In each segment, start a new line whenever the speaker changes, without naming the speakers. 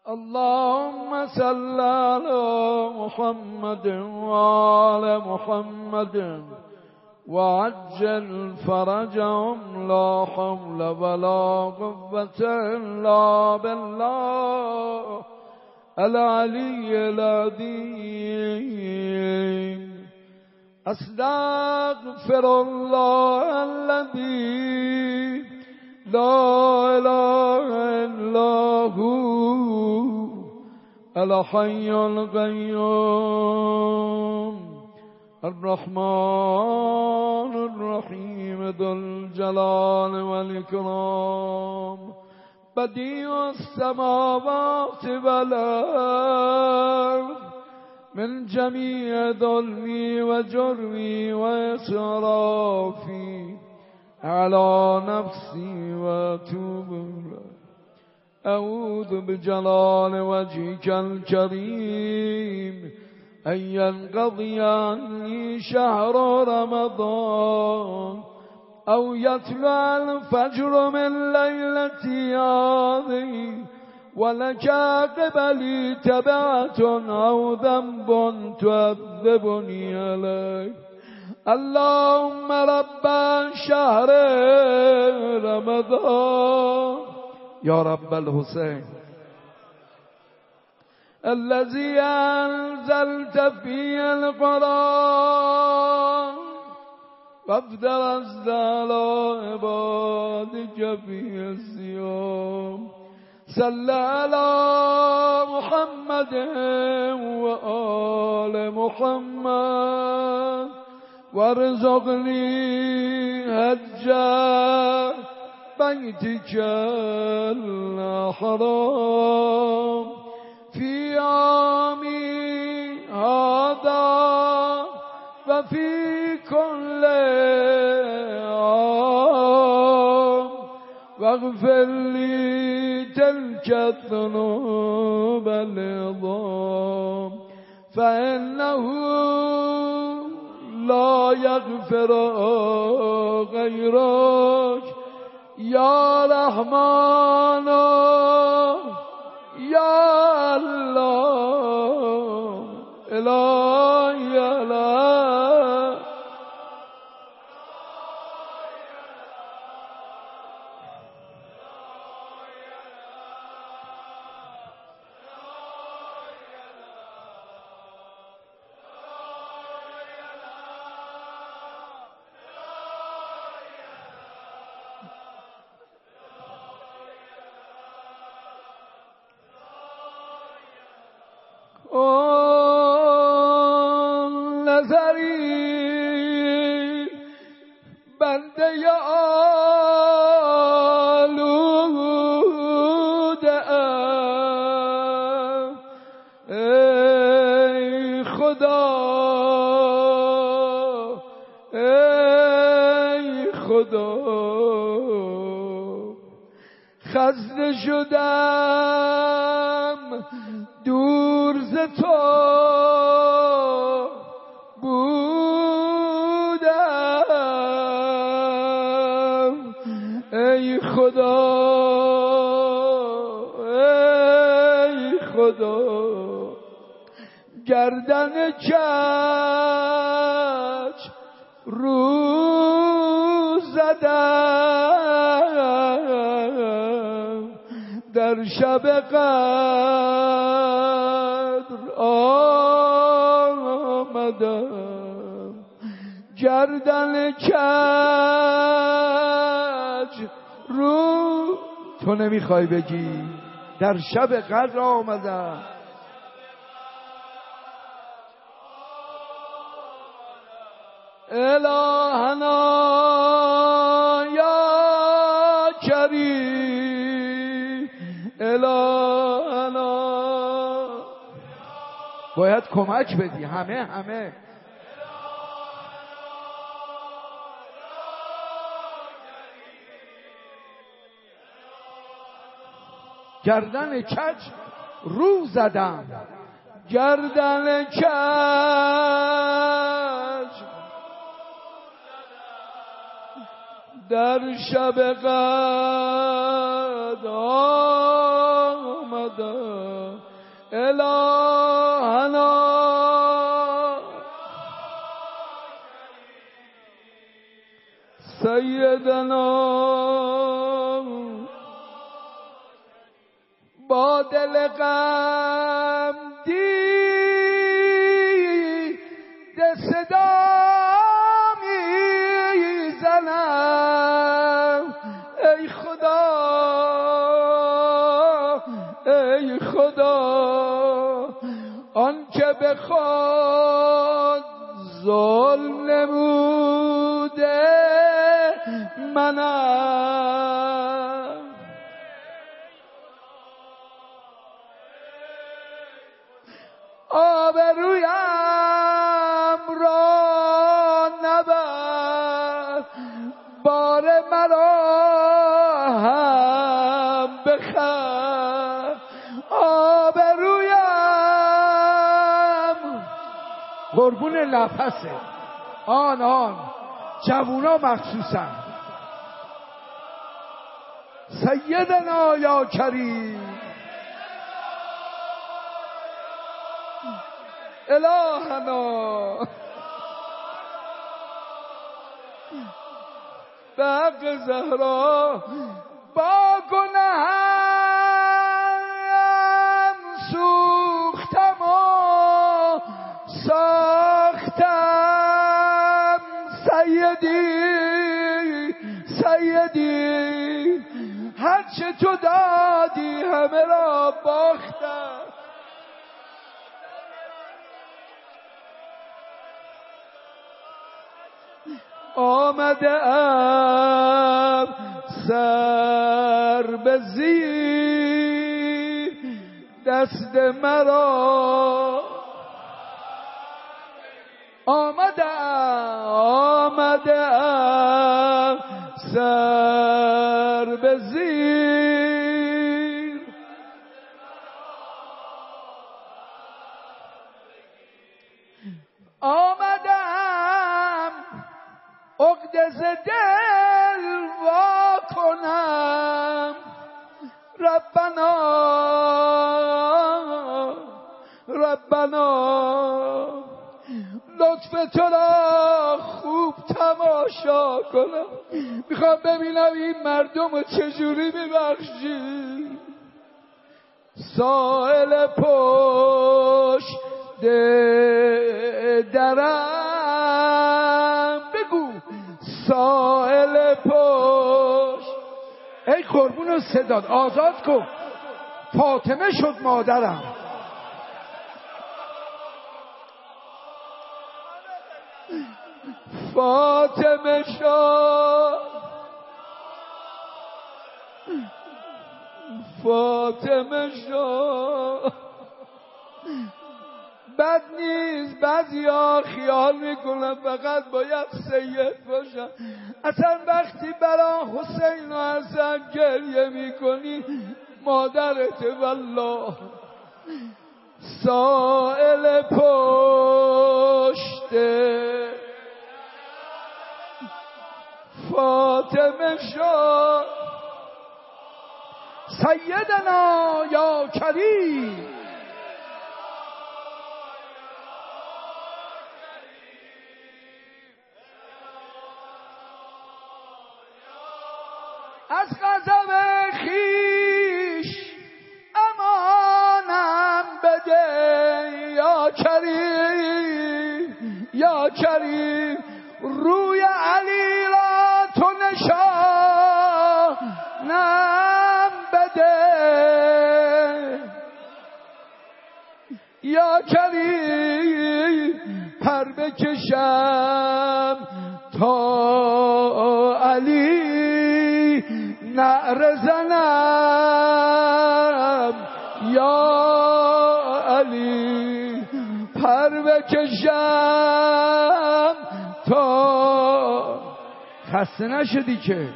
اللهم صل على محمد وعلى محمد وعجل فرجهم لا حول ولا قوة إلا بالله العلي العظيم. أستغفر الله الذي لا إله إلا هو الحي القيوم الرحمن الرحيم ذو الجلال والإكرام بديع السماوات والأرض من جميع ظلمي وجرمي وإسرافي على نفسي وأتوب إليه. أعوذ بجلال وجهك الكريم أن ينقضي عني شهر رمضان أو يطلع الفجر من ليلتي هذه ولك قبلي تبعة أو ذنب تعذبني عليه. اللهم رب شهر رمضان يا رب الحسين الذي أنزلت فيه القرآن وافترضت على عبادك فيه الصيام صل على محمد وآل محمد وارزقني حج بيتك الحرام في عامي هذا وفي كل عام واغفر لي تلك الذنوب العظام فإنه لا يغفر غيرك يا رحمن يا الله إلهي الله. نظری بنده آلوده ام ای خدا ای خدا خسته شدم دور ز تو بودم ای خدا ای خدا گردن کج رو زدم در شب قدر آمدم گردن کج رو تو نمیخوای بگی در شب قدر آمدم الهنا یا کریم الهنا باید کمک بدی همه گردن کج رو زدم گردن کج در شب قدر آمدم الهنا سیدنا با دل غم دیده صدا میزنم ای خدا ای خدا آن که به خود ظلم نموده منم آبرویم را نبر بار مرا هم بخر آبرویم قربون نفسه آن جوونا مخصوصا سیدنا یا کریم الهنا به حق زهرا با گناهم سوختم و ساختم سیدی هرچه تو دادی همه را باختم آمده ام سر به زیر دست مرا آمده ام سر به زیر آمده ام عقده ز دل وا کنم ربنا لطف تو را خوب تماشا کنم میخوام ببینم این مردم رو چجوری میبخشی سائل پشت درم بگو سائل پشت ای قربون صداد آزاد کن فاطمه شد مادرم فاطمه شد بد نیست بعضیا خیال میکنن فقط باید سید باشن اصلا وقتی برا حسین و حسن گریه میکنی مادرت والله سائل پشت فاطمه شد سیدنا یا کریم از غضب خویش امانم بده یا کریم روی علی را تو نشانم بده یا کریم پر بکشم تا علی نعره زنم یا علی پر بکشم تا خسته نشدی که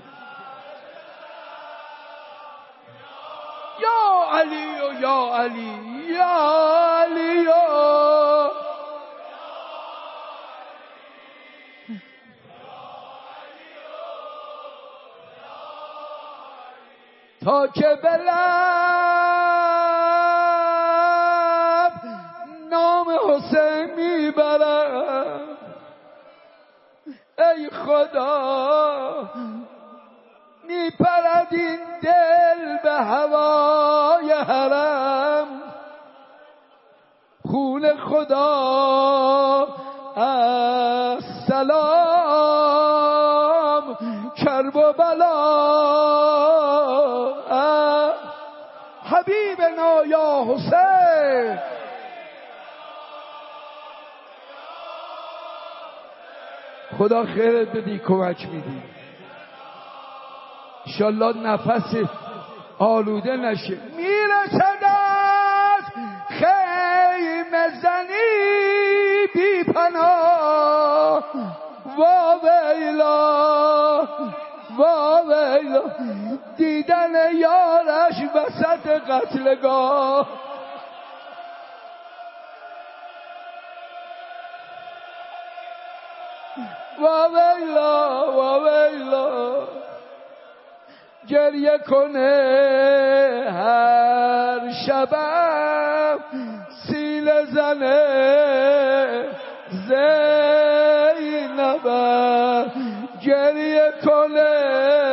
یا علی و یا علی یا علی تا که بلند حرم خون خدا السلام کرب و بلا حبیبنا یا حسین خدا خیرت بدی کمک میدی انشالله نفس آلوده نشه میرسد از خیمه زنی بی پناه وا ویلا وا ویلا دیدن یارش وسط قتلگاه وا ویلا وا ویلا گریه کنه هر شبم سیل زنه زینبم گریه کنه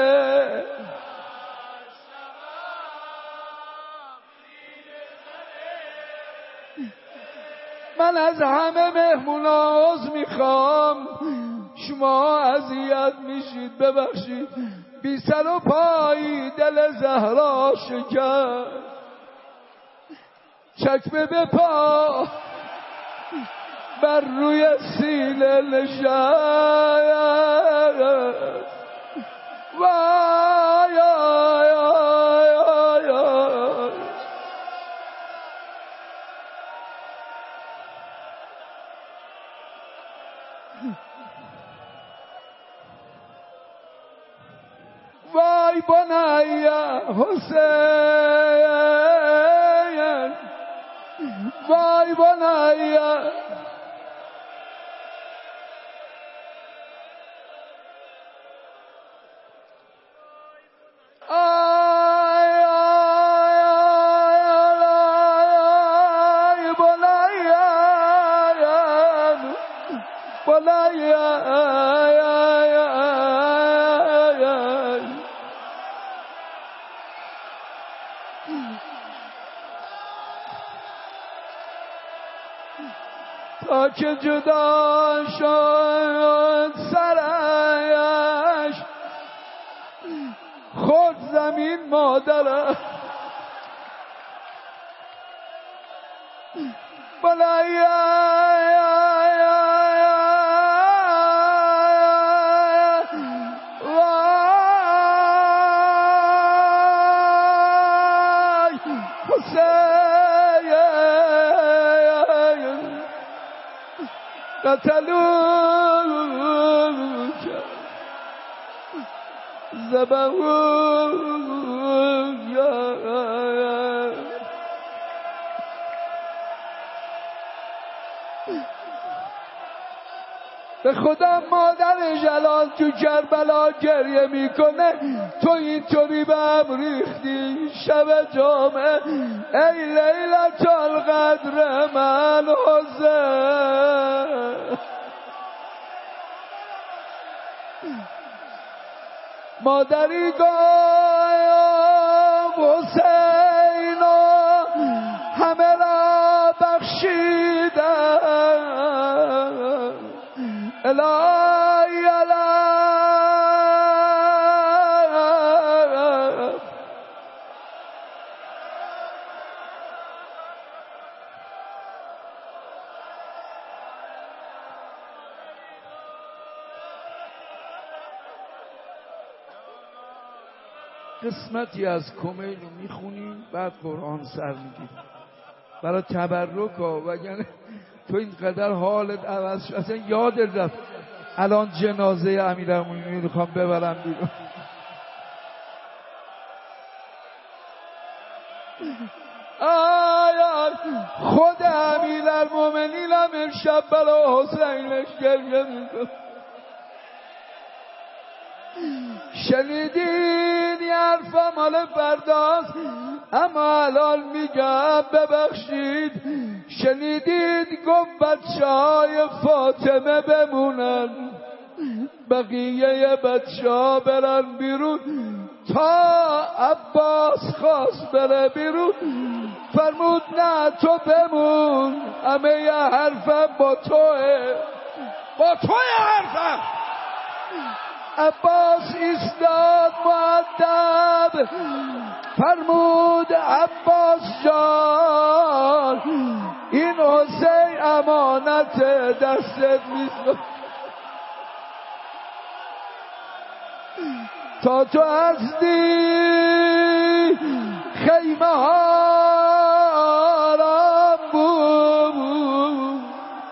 من از همه مهمونا عذر میخوام شما اذیت میشید ببخشید بی سر و پای دل زهرا شکر چکمه به پا بر روی سینه نشست وای آی آی آی آی وای بنای حسین وای بنای تا که جدا شد سرش خود زمین مادرش بلای قتلوك ذبحوك به خدا مادر جلال تو کربلا گریه میکنه تو اینطوری به هم ریختی شب جامعه ای لیلت القدر من حسین مادری گفت حسین همه را بخشیدم الهی الهی قسمتی از کمیل رو میخونیم بعد قرآن سر میگیم برای تبرک ها وگرنه تو اینقدر حالت عوض شد اصلا یادت رفت الان جنازه امیرالمومنین میخوام ببرم بیرون آیا خود امیرالمومنین هم امشب برای حسینش گریه میکنه شنیدین یه حرفم مال فرداست اما الان میگم ببخشید شنیدید گفت بچه های فاطمه بمونن بقیه بچه ها برن بیرون تا عباس خواست بره بیرون فرمود نه تو بمون، همه یه حرفم با توه، با توه حرفم. عباس ایستاد مؤدب فرمود عباس جان این حسین امانت دستت میذارم، تا تو هستی خیمه ها را بود.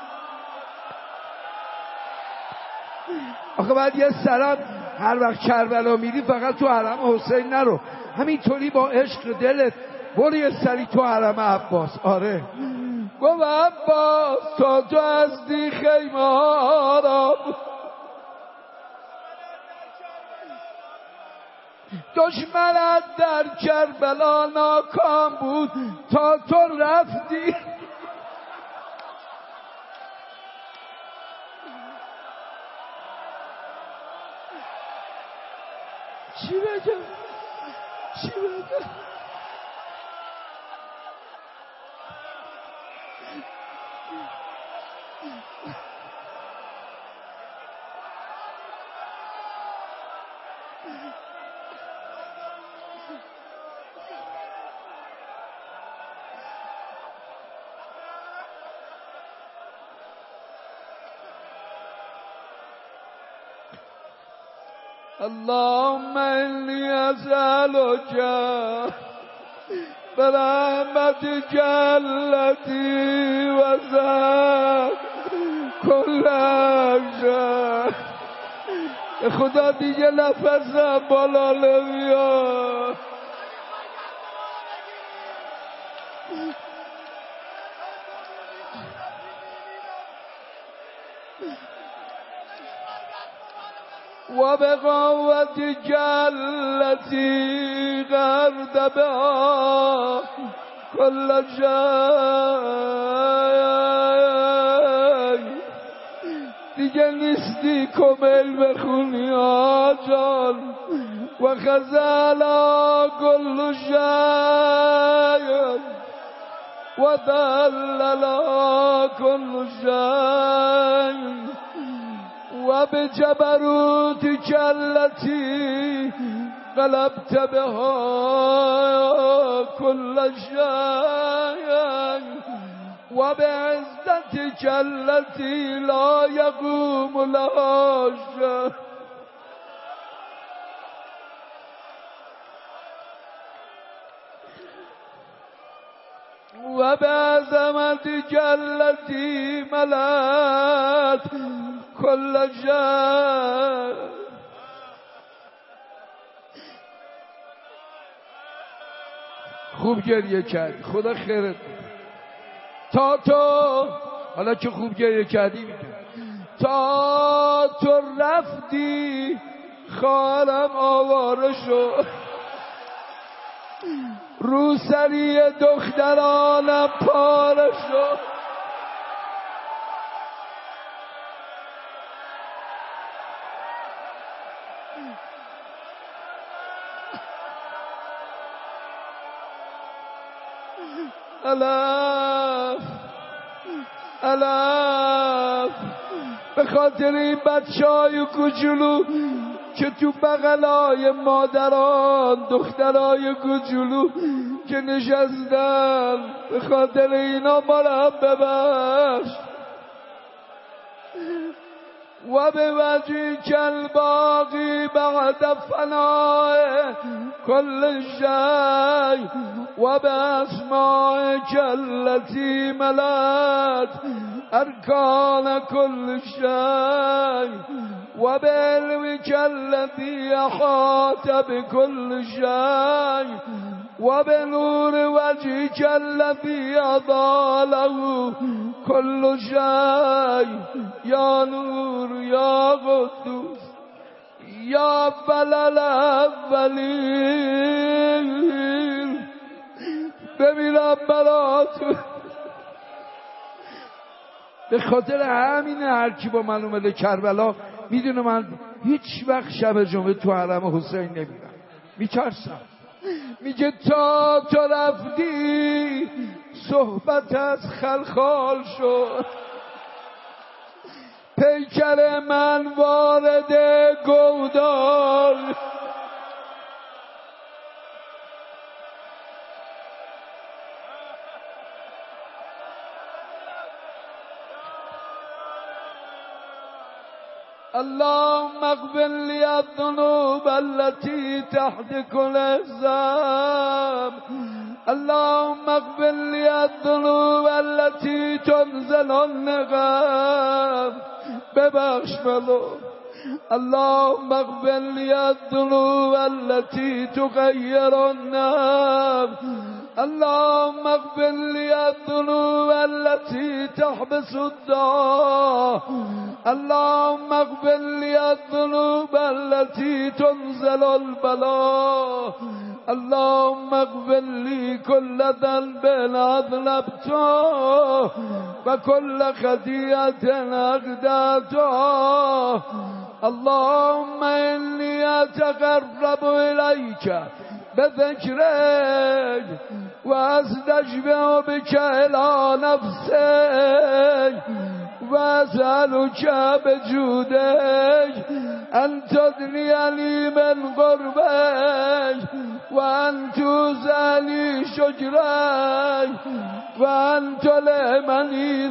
آخه بعد یه سرم هر وقت کربلا میری فقط تو حرم حسین نرو، همینطوری با عشق دلت برو یه سری تو حرم عباس. آره گفت عباس تا تو هستی خیمه ها را بود. دشمنت در کربلا ناکام بود تا تو رفتی. چی بگم؟ چی بگم؟ اللهم إني أسألك برحمتك التي وسعت كل شيء. خدا دیگه نفسم بالا نمیاد. وبقوتك التي غرد بها كل شيء. دیگه نیستی کمیل بخونی آجان و خزالا كل شيء و دللا كل شيء و به جبروتک التي غلبت بها كل شيء و به عزتک التي لا يقوم لها شيء و به عظمتک التي ملأت كل شيء. خوب گریه کرد، خدا خیرت تا تو، حالا که خوب گریه کردی میگم تا تو رفتی خواهرم آواره شد، روسری دخترانم پاره شد. الاف به خاطر این بچهای کوچولو که تو بغلای مادران دخترای کوچولو که نشستن، به خاطر اینا ما را ببخش. و به وجهک الباقی بعد فناء كل شيء و به اسمائک التي ملأت ارکان كل شيء و به علمک الذي احاط بكل شيء و به نور وجهک الذي اضاء له كل شيء یا نور یا قدوس یا اول الاولین. بمیرم براتون. به خاطر همین هر کی با من اومده کربلا میدونه من هیچ وقت شب جمعه تو حرم حسین نمیرم. میترسم. میگه تا تو رفتی صحبت از خلخال شد، پیکر من وارد گودال. اللهم اغفر لي الذنوب التي تحت كل الذنب، اللهم اغفر لي الذنوب التي تنزل النقم، ببخش منو. اللهم اغفر لي الذنوب التي تغير النام، اللهم اغفر لي الذنوب التي تحبس الدعاء، اللهم اغفر لي الذنوب التي تنزل البلاء، اللهم اغفر لي كل ذنب أذنبته وكل خطيئة أغدرته. اللهم إني أتقرب إليك بذكرك وأستشفع بك إلى نفسك وأسألك بجودك أن تدنيني من قربك وأن توزعني شكرك وأن تلهمني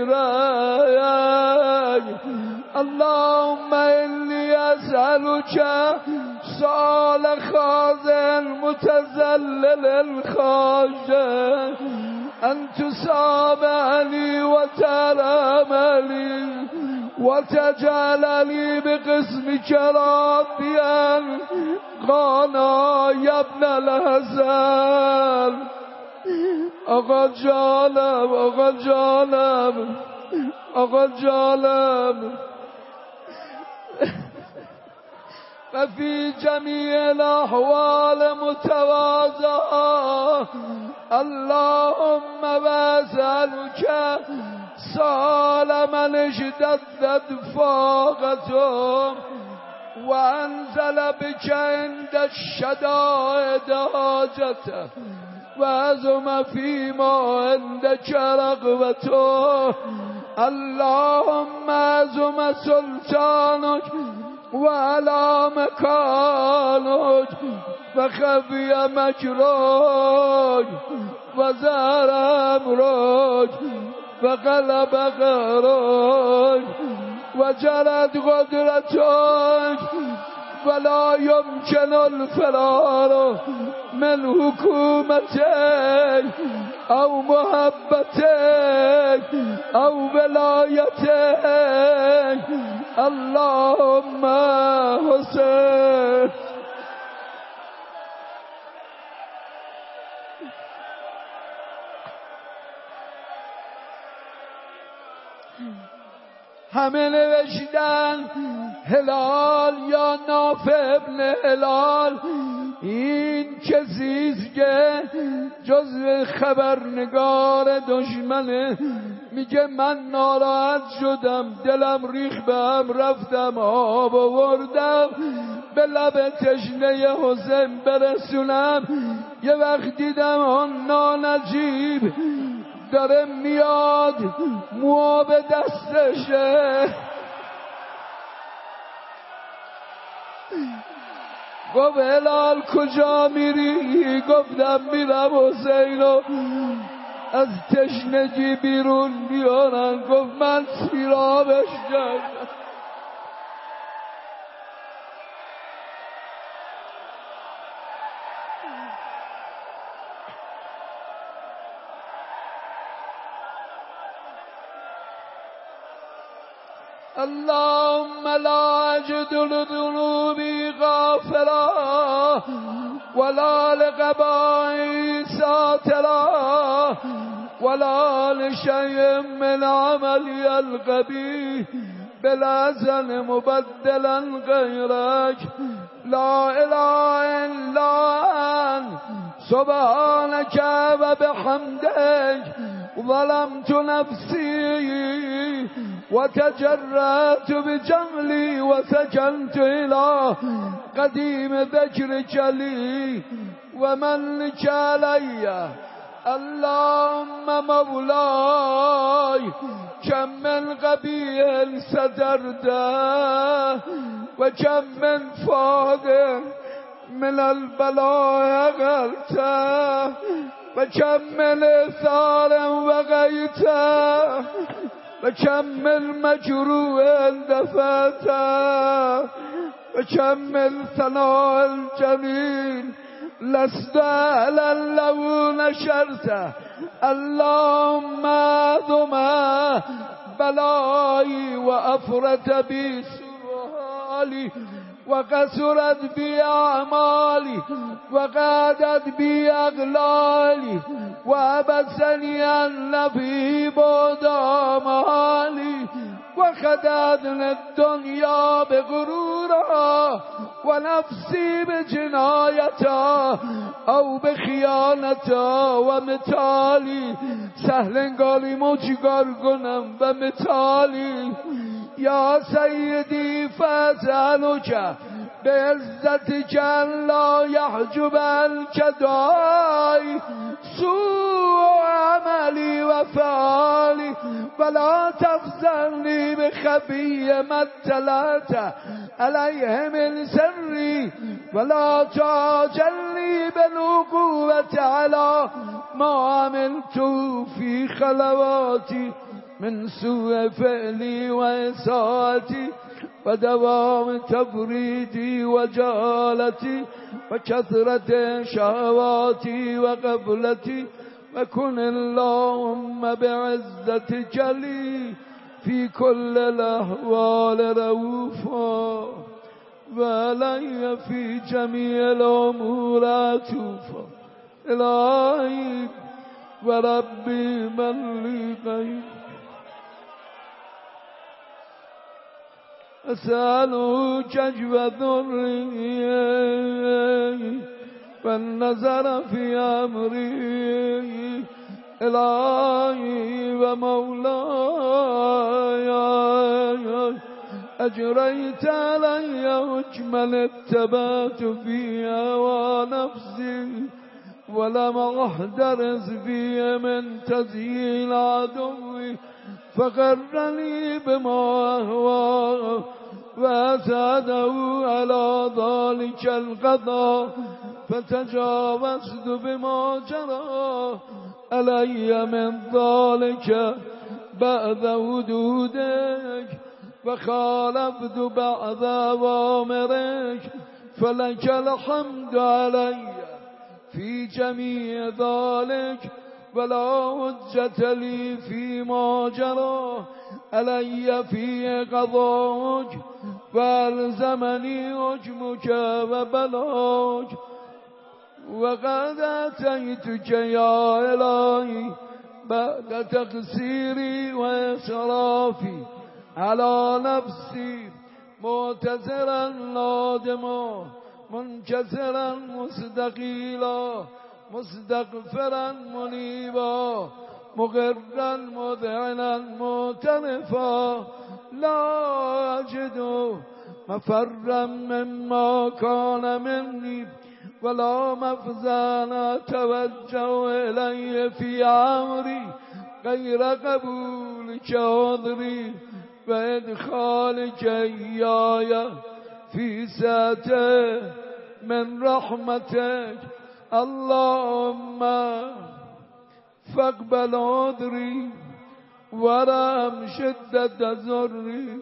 ذكرك. اللهم إني أسألك سؤال خاضع متذلل خاشع أن تسامحني وترحمني وتجعلني بقسمك راضيا قانا يا ابن الحسن. آقا جانم، آقا جانم، آقا جانم. وفي جميع الأحوال متواضعة. اللهم واسألك سال من اشتدت فاقته وأنزل بك عند الشدائد حاجته وعزم فيما عندك رغبته. اللهم عزم سلطانك وعلى مكانك فخفي مكرك وزار أمرك فغلب قهرك وجرت قدرتك ولا يمكن الفرار من حكومتك أو محبتك أو ولايتك. اللهم حسين. همه نوشتن هلال یا نافع ابن هلال، این کسیست که جز خبرنگار دشمنه. میگه من ناراحت شدم، دلم ریخ به هم، رفتم آب آوردم به لب تشنه حسین برسونم. یه وقت دیدم آن نانجیب داره میاد، موها به دستشه. گفت هلال کجا میری؟ گفتم میرم حسینو از تشنگی بیرون بیارن. گفت من سیرابش کردم. اللهم لا أجد لذنوبي غافرا ولا لقبائي ساترا ولا لشيء من عملي القبيح بلازم مبدلا غيرك. لا إله إلا أنت سبحانك وبحمدك ظلمت نفسي وتجرأت بجهلي وسجنت إلى قديم ذكرك لي ومنك علي. اللهم مولاي كم من قبيح سترته وكم من فاضل من البلاء غلته وكم من إثار وغيته وكم من مجروح دفته وكم من ثناء الجميل لست أهلا لو نشرته. اللهم ذما بلائي وأفرت بي سؤالي وقصرت بي أعمالي وقادت بي أغلالي وأبسني النبي بعد آمالي وخدعتني الدنيا بغرورها ونفسي بجنايتها أو بخيانتها ومثالي سهل قالي موجگار کنم و مثالی. یا سیدی فاسألك بعزتك أن لا يحجب الكداي سوء عملي وفعالي ولا تفزعني بخبي ما اطلعت عليه من سري ولا تعجلني بالعقوبة على ما عملت في خلواتي من سوء فعلي وإساءتي ودوام تفريدي وجهالتي وكثرة شهواتي وغفلتي. وكن اللهم بعزتك لي في كل الأحوال رؤوفا وعلي في جميع الأمور عطوفا. إلهي وربي من لي غير أسأله كشف ضري والنظر في أمري. إلهي ومولاي أجريت علي أجمل اتبعت في هوى نفسي ولم أحترز في من تزيين عدوي فغرني بما أهوى وأسعده على ذلك القضاء فتجاوزت بما جرى علي من ذلك بعد حدودك وخالفت بعد أوامرك فلك الحمد علي في جميع ذلك ولا حجة لي فيما جرى علي في قضاءك والزمني حكمك وبلاك. وقد أتيتك يا إلهي بعد تقصيري وإسرافي على نفسي معتذرا نادما منكسرا مستقيلا مستغفرا منيبا مقرا مذعنا معترفا لا أجد مفرا مما كان مني ولا مفزانا توجه إليه في أمري غير قبولك عذري وإدخالك إياي في ساعته من رحمتك. اللهم فاقبل عذري ورحم شدة ضري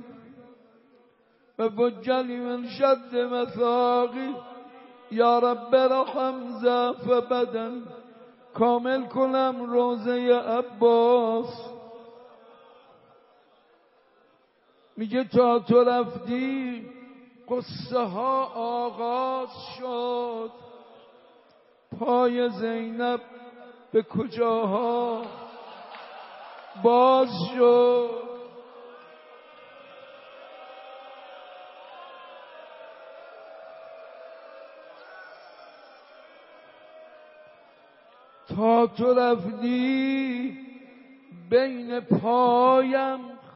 وفجني من شد مثاقي. یا رب رحم ضعف بدن کامل کنم روزه عباس. میگه تا تو رفتی قصه ها آغاز شد، پای زینب به کجاها باز شد. تا تو رفتی بین پایم